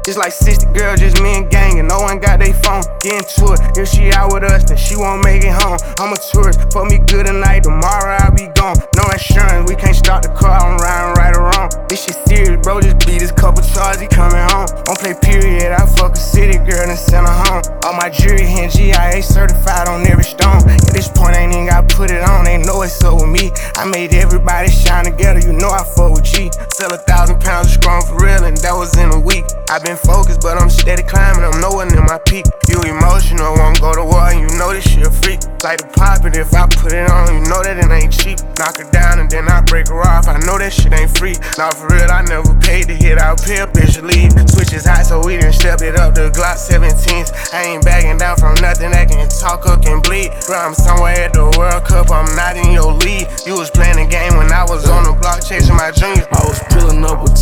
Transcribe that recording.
It's like 60 girls, just me and gang, and no one got they phone. Get into it, if she out with us, then she won't make it home. I'm a tourist, fuck me good tonight, tomorrow I'll be gone. No insurance, we can't start the car, I'm riding right or wrong. This shit serious, bro, just beat this couple charges, he coming home. Don't play period, I fuck a city girl and send her home. All my jewelry and GIA certified on every stone. At this point, ain't even got put it on, they know it's up with me. I made everybody shine together, you know I fuck with G. Sell 1,000 pounds of strong for real, and that was in a week. I been focused, but I'm steady climbing, I'm nowhere near my peak. You emotional, won't go to war, and you know this shit a freak. Like to pop it if I put it on, you know that it ain't cheap. Knock her down and then I break her off, I know that shit ain't free. Nah, for real, I never paid to hit, I'll pay up if she leave. Switch is hot, so we done stepped it up to Glock 17s. I ain't backing down from nothing that can talk or can bleed. Bro, I'm somewhere at the World Cup, I'm not in your league. You was playing the game when I was on the block chasing my dreams. I was pulling up with